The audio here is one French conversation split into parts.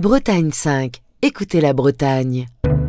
Bretagne 5. Écoutez la Bretagne.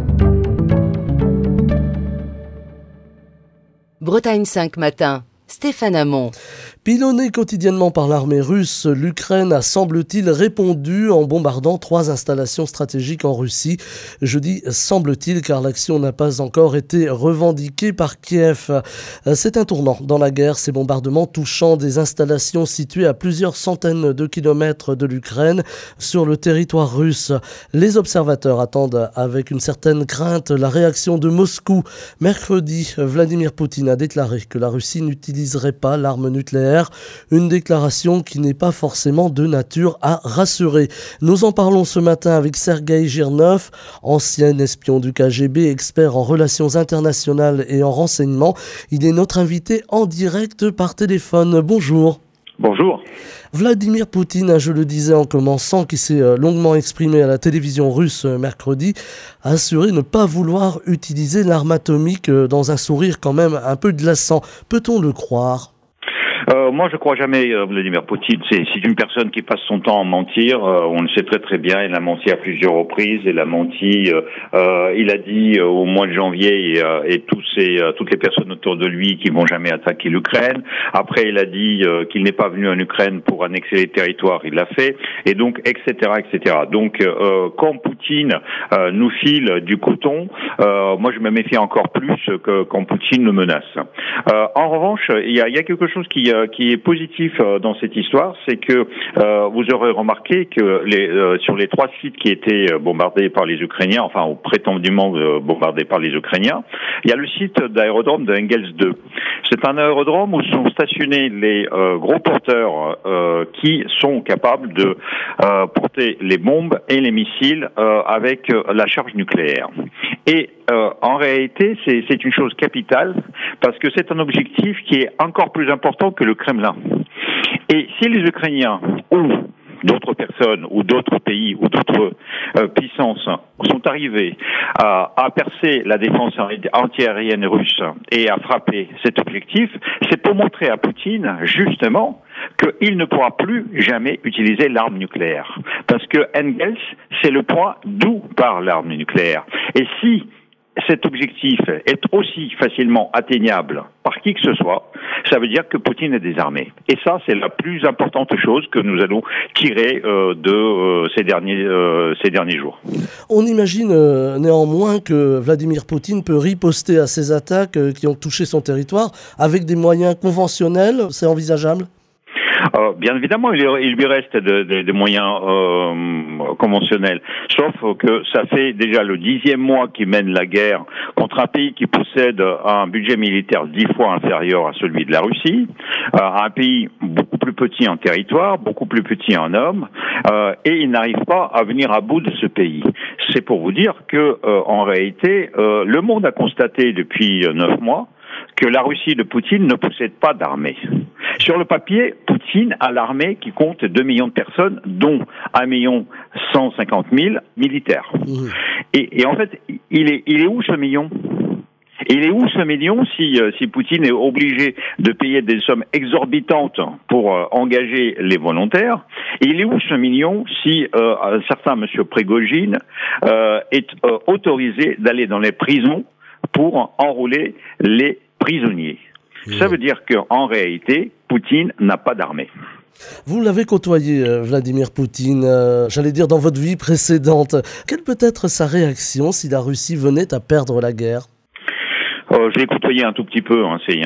Bretagne 5 matin. Stéphane Hamon. Pilonnée quotidiennement par l'armée russe, l'Ukraine a, semble-t-il, répondu en bombardant 3 installations stratégiques en Russie. Je dis semble-t-il car l'action n'a pas encore été revendiquée par Kiev. C'est un tournant dans la guerre, ces bombardements touchant des installations situées à plusieurs centaines de kilomètres de l'Ukraine sur le territoire russe. Les observateurs attendent avec une certaine crainte la réaction de Moscou. Mercredi, Vladimir Poutine a déclaré que la Russie n'utiliserait pas l'arme nucléaire. Une déclaration qui n'est pas forcément de nature à rassurer. Nous en parlons ce matin avec Sergueï Girnov, ancien espion du KGB, expert en relations internationales et en renseignement. Il est notre invité en direct par téléphone. Bonjour. Bonjour. Vladimir Poutine, je le disais en commençant, qui s'est longuement exprimé à la télévision russe mercredi, a assuré ne pas vouloir utiliser l'arme atomique dans un sourire quand même un peu glaçant. Peut-on le croire ? Moi, je crois jamais Vladimir Poutine. C'est une personne qui passe son temps à mentir. On le sait très très bien. Il a menti à plusieurs reprises. Il a menti. Il a dit au mois de janvier et toutes les personnes autour de lui qui vont jamais attaquer l'Ukraine. Après, il a dit qu'il n'est pas venu en Ukraine pour annexer les territoires. Il l'a fait. Et donc, etc., etc. Donc, quand Poutine nous file du coton, moi, je me méfie encore plus que quand Poutine nous menace. En revanche, il y a quelque chose qui est positif dans cette histoire, c'est que vous aurez remarqué que sur les 3 sites qui étaient bombardés par les Ukrainiens, enfin ou prétendument bombardés par les Ukrainiens, il y a le site d'aérodrome de Engels 2. C'est un aérodrome où sont stationnés les gros porteurs qui sont capables de porter les bombes et les missiles avec la charge nucléaire. Et en réalité, c'est une chose capitale parce que c'est un objectif qui est encore plus important que le Kremlin. Et si les Ukrainiens ou d'autres personnes ou d'autres pays ou d'autres puissances sont arrivés à percer la défense antiaérienne russe et à frapper cet objectif, c'est pour montrer à Poutine, justement, qu'il ne pourra plus jamais utiliser l'arme nucléaire. Parce que Engels, c'est le point d'où part l'arme nucléaire. Et si cet objectif est aussi facilement atteignable par qui que ce soit, ça veut dire que Poutine est désarmé. Et ça, c'est la plus importante chose que nous allons tirer de ces derniers jours. On imagine néanmoins que Vladimir Poutine peut riposter à ces attaques qui ont touché son territoire avec des moyens conventionnels. C'est envisageable ? Bien évidemment, il lui reste des moyens conventionnels. Sauf que ça fait déjà le 10e mois qu'il mène la guerre contre un pays qui possède un budget militaire 10 fois inférieur à celui de la Russie, un pays beaucoup plus petit en territoire, beaucoup plus petit en hommes, et il n'arrive pas à venir à bout de ce pays. C'est pour vous dire que, en réalité, le monde a constaté depuis 9 mois que la Russie de Poutine ne possède pas d'armée. Sur le papier, Poutine a l'armée qui compte 2 millions de personnes, dont 1 150 000 militaires. Et en fait, il est où ce million ? Il est où ce million si Poutine est obligé de payer des sommes exorbitantes pour engager les volontaires? Il est où ce million si un certain monsieur Prigojine est autorisé d'aller dans les prisons pour enrôler les prisonniers? Ça veut dire qu'en réalité, Poutine n'a pas d'armée. Vous l'avez côtoyé, Vladimir Poutine, j'allais dire dans votre vie précédente. Quelle peut être sa réaction si la Russie venait à perdre la guerre ? Je l'ai côtoyé un tout petit peu.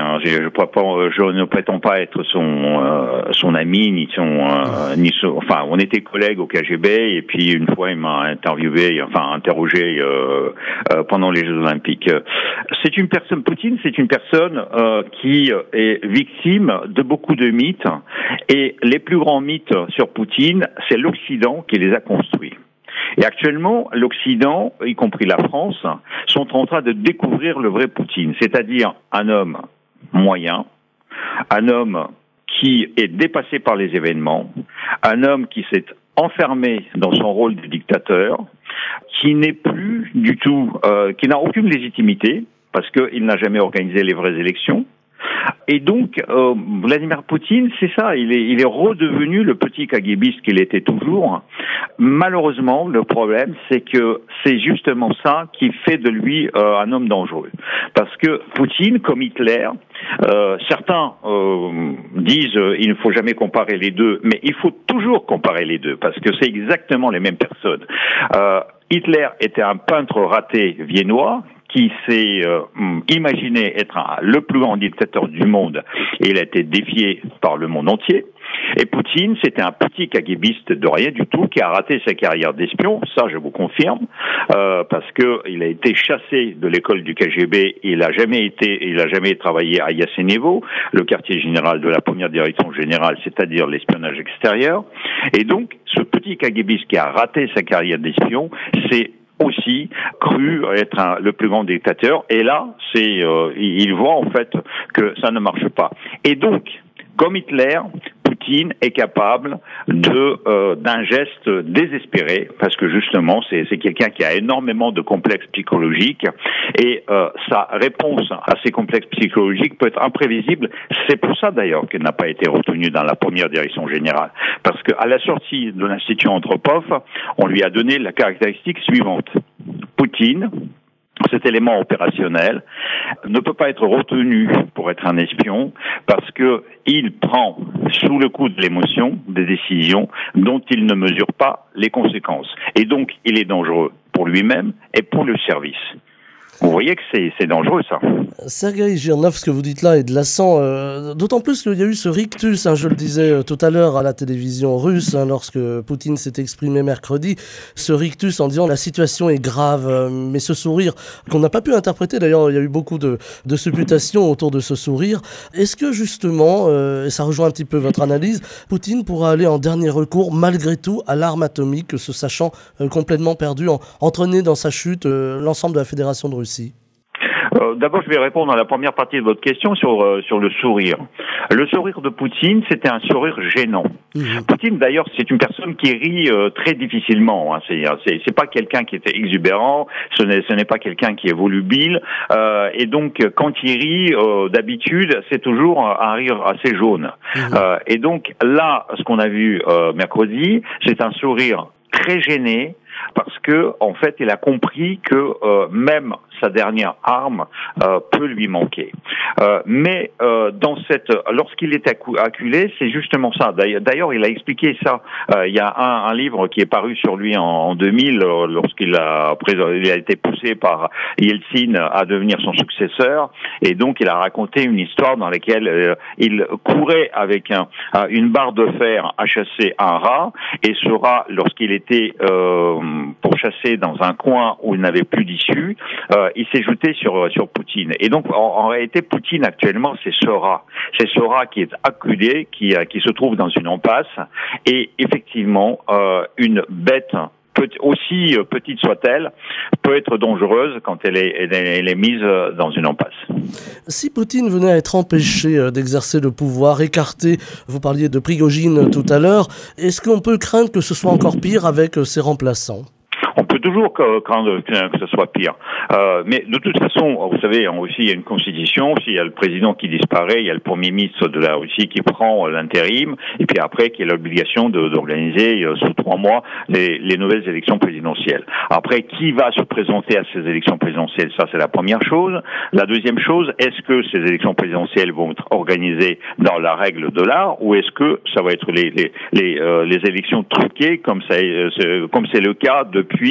Je ne prétends pas être son ami enfin, on était collègues au KGB et puis une fois il m'a interrogé pendant les Jeux Olympiques. Poutine, c'est une personne qui est victime de beaucoup de mythes et les plus grands mythes sur Poutine, c'est l'Occident qui les a construits. Et actuellement, l'Occident, y compris la France, sont en train de découvrir le vrai Poutine, c'est-à-dire un homme moyen, un homme qui est dépassé par les événements, un homme qui s'est enfermé dans son rôle de dictateur, qui n'est plus du tout, qui n'a aucune légitimité, parce qu'il n'a jamais organisé les vraies élections, Et donc, Vladimir Poutine, c'est ça, il est redevenu le petit KGBiste qu'il était toujours. Malheureusement, le problème, c'est que c'est justement ça qui fait de lui un homme dangereux. Parce que Poutine, comme Hitler, certains disent il ne faut jamais comparer les deux, mais il faut toujours comparer les deux, parce que c'est exactement les mêmes personnes. Hitler était un peintre raté viennois, qui s'est imaginé être le plus grand dictateur du monde, et il a été défié par le monde entier. Et Poutine, c'était un petit KGBiste de rien du tout, qui a raté sa carrière d'espion, ça je vous confirme, parce que il a été chassé de l'école du KGB, il a jamais travaillé à Yassenevo, le quartier général de la première direction générale, c'est-à-dire l'espionnage extérieur. Et donc, ce petit KGBiste qui a raté sa carrière d'espion, c'est aussi cru être le plus grand dictateur, et là, il voit en fait que ça ne marche pas. Et donc, comme Hitler, Poutine est capable d'un geste désespéré, parce que justement, c'est quelqu'un qui a énormément de complexes psychologiques, et sa réponse à ces complexes psychologiques peut être imprévisible. C'est pour ça d'ailleurs qu'il n'a pas été retenu dans la première direction générale, parce qu'à la sortie de l'Institut Andropov, on lui a donné la caractéristique suivante. Poutine, cet élément opérationnel, ne peut pas être retenu pour être un espion parce que il prend sous le coup de l'émotion des décisions dont il ne mesure pas les conséquences. Et donc, il est dangereux pour lui-même et pour le service. Vous voyez que c'est dangereux, ça. Sergueï Girnov, ce que vous dites là est glaçant, d'autant plus qu'il y a eu ce rictus, je le disais tout à l'heure à la télévision russe, lorsque Poutine s'est exprimé mercredi, ce rictus en disant la situation est grave, mais ce sourire qu'on n'a pas pu interpréter, d'ailleurs il y a eu beaucoup de supputations autour de ce sourire. Est-ce que justement, et ça rejoint un petit peu votre analyse, Poutine pourra aller en dernier recours malgré tout à l'arme atomique, se sachant complètement perdu, entraîné dans sa chute l'ensemble de la Fédération de Russie? D'abord, je vais répondre à la première partie de votre question sur le sourire. Le sourire de Poutine, c'était un sourire gênant. Poutine, d'ailleurs, c'est une personne qui rit très difficilement. Hein. C'est pas quelqu'un qui était exubérant, ce n'est pas quelqu'un qui est volubile. Et donc, quand il rit, d'habitude, c'est toujours un rire assez jaune. Et donc, là, ce qu'on a vu mercredi, c'est un sourire très gêné, parce que en fait, il a compris que même sa dernière arme peut lui manquer. Mais lorsqu'il est acculé, c'est justement ça. D'ailleurs, il a expliqué ça. Il y a un livre qui est paru sur lui en 2000, lorsqu'il a été poussé par Yeltsin à devenir son successeur, et donc il a raconté une histoire dans laquelle il courait avec une barre de fer à chasser un rat, et ce rat, lorsqu'il était pourchassé dans un coin où il n'avait plus d'issue, il s'est jeté sur Poutine. Et donc, en réalité, Poutine, actuellement, c'est ce rat. C'est ce rat qui est acculé, qui se trouve dans une impasse. Et effectivement, une bête, aussi petite soit-elle, peut être dangereuse quand elle est mise dans une impasse. Si Poutine venait à être empêché d'exercer le pouvoir, écarté, vous parliez de Prigojine tout à l'heure, est-ce qu'on peut craindre que ce soit encore pire avec ses remplaçants ? On peut toujours craindre que ce soit pire. Mais de toute façon, vous savez, en Russie, il y a une constitution. S'il y a le président qui disparaît, il y a le premier ministre de la Russie qui prend l'intérim, et puis après, qui a l'obligation d'organiser sous 3 mois les nouvelles élections présidentielles. Après, qui va se présenter à ces élections présidentielles? Ça, c'est la première chose. La deuxième chose, est-ce que ces élections présidentielles vont être organisées dans la règle de l'art, ou est-ce que ça va être les élections truquées, comme c'est le cas depuis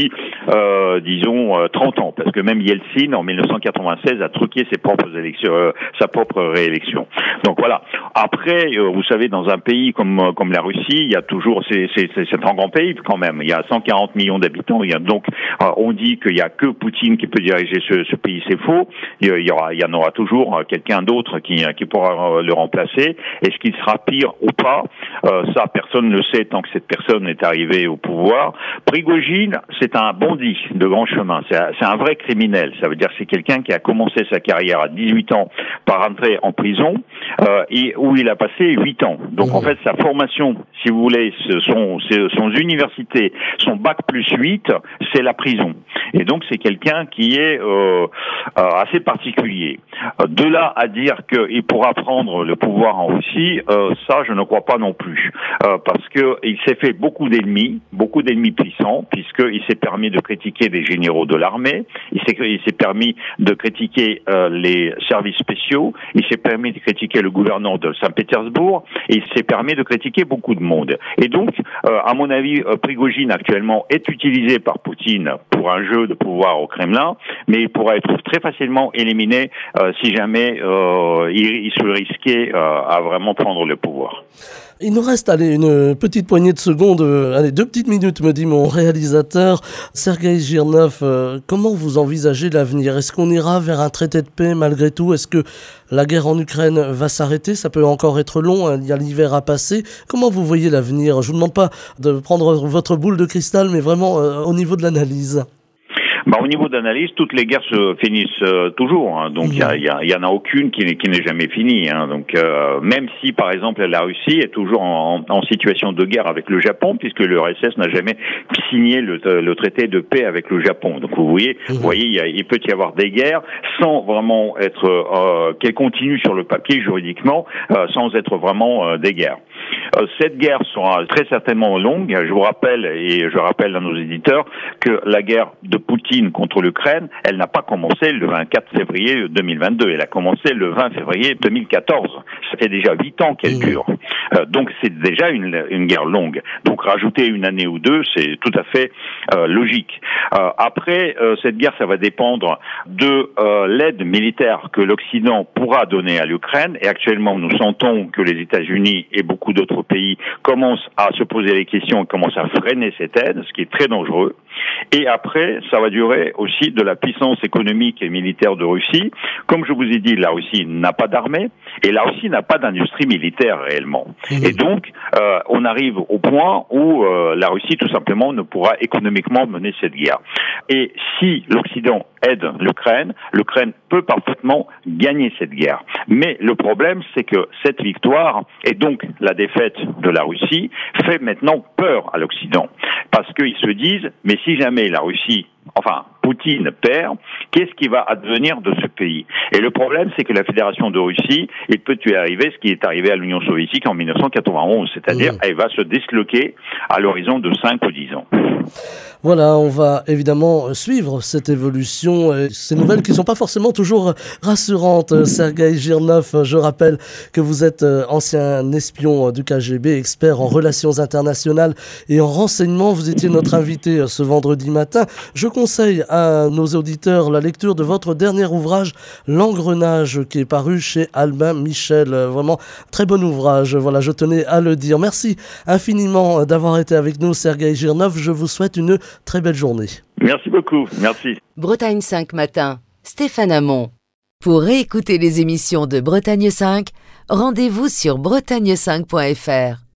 disons 30 ans, parce que même Yeltsin en 1996 a truqué ses propres élections, sa propre réélection. Donc voilà. Après, vous savez, dans un pays comme la Russie, il y a toujours c'est un grand pays quand même. Il y a 140 millions d'habitants. Donc on dit qu'il y a que Poutine qui peut diriger ce pays, c'est faux. Il y en aura toujours quelqu'un d'autre qui pourra le remplacer. Est-ce qu'il sera pire ou pas? Ça, personne ne le sait tant que cette personne est arrivée au pouvoir. Prigojine, c'est un bandit de grand chemin. C'est un vrai criminel. Ça veut dire que c'est quelqu'un qui a commencé sa carrière à 18 ans par entrer en prison, et où il a passé 8 ans. Donc en fait, sa formation, si vous voulez, son université, son bac plus 8, c'est la prison. Et donc c'est quelqu'un qui est assez particulier. De là à dire qu'il pourra prendre le pouvoir en Russie, ça je ne crois pas non plus, parce que il s'est fait beaucoup d'ennemis puissants, puisqu'il s'est permis de critiquer des généraux de l'armée, il s'est permis de critiquer les services spéciaux, il s'est permis de critiquer le gouverneur de Saint-Pétersbourg, et il s'est permis de critiquer beaucoup de monde. Et donc, à mon avis, Prigojine actuellement est utilisé par Poutine pour un jeu de pouvoir au Kremlin, mais il pourra être très facilement éliminé si jamais il se risquait à vraiment prendre le pouvoir. Il nous reste une petite poignée de secondes, 2 petites minutes, me dit mon réalisateur. Sergueï Girnov, comment vous envisagez l'avenir? Est-ce qu'on ira vers un traité de paix malgré tout? Est-ce que la guerre en Ukraine va s'arrêter? Ça peut encore être long, hein, il y a l'hiver à passer. Comment vous voyez l'avenir? Je ne vous demande pas de prendre votre boule de cristal, mais vraiment au niveau de l'analyse. Au niveau d'analyse, toutes les guerres se finissent toujours, hein. Donc il y en a aucune qui n'est jamais finie, hein. Donc même si par exemple la Russie est toujours en situation de guerre avec le Japon, puisque l'URSS n'a jamais signé le traité de paix avec le Japon. Donc vous voyez, il peut y avoir des guerres sans vraiment être qu'elles continuent sur le papier juridiquement, sans être vraiment des guerres. Cette guerre sera très certainement longue. Je vous rappelle, et je rappelle à nos éditeurs, que la guerre de Poutine contre l'Ukraine, elle n'a pas commencé le 24 février 2022. Elle a commencé le 20 février 2014. Ça fait déjà 8 ans qu'elle dure. Donc c'est déjà une guerre longue. Donc rajouter une année ou deux, c'est tout à fait logique. Après, cette guerre, ça va dépendre de l'aide militaire que l'Occident pourra donner à l'Ukraine. Et actuellement, nous sentons que les États-Unis et beaucoup d'autres pays commencent à se poser les questions et commencent à freiner cette aide, ce qui est très dangereux. Et après, ça va durer aussi de la puissance économique et militaire de Russie. Comme je vous ai dit, la Russie n'a pas d'armée et la Russie n'a pas d'industrie militaire réellement. Et donc, on arrive au point où la Russie, tout simplement, ne pourra économiquement mener cette guerre. Et si l'Occident aide l'Ukraine peut parfaitement gagner cette guerre. Mais le problème, c'est que cette victoire, et donc la défaite de la Russie, fait maintenant peur à l'Occident. Parce qu'ils se disent, mais si jamais la Russie, Poutine perd, qu'est-ce qui va advenir de ce pays? Et le problème, c'est que la Fédération de Russie, il peut lui arriver ce qui est arrivé à l'Union soviétique en 1991, c'est-à-dire elle va se disloquer à l'horizon de 5 ou 10 ans. Voilà, on va évidemment suivre cette évolution et ces nouvelles qui ne sont pas forcément toujours rassurantes. Sergueï Girnov, je rappelle que vous êtes ancien espion du KGB, expert en relations internationales et en renseignement. Vous étiez notre invité ce vendredi matin. Je conseille à nos auditeurs la lecture de votre dernier ouvrage, L'Engrenage, qui est paru chez Albin Michel. Vraiment, très bon ouvrage. Voilà, je tenais à le dire. Merci infiniment d'avoir été avec nous, Sergueï Girnov. Je vous souhaite une très belle journée. Merci beaucoup. Merci. Bretagne 5 matin, Stéphane Hamon. Pour réécouter les émissions de Bretagne 5, rendez-vous sur bretagne5.fr.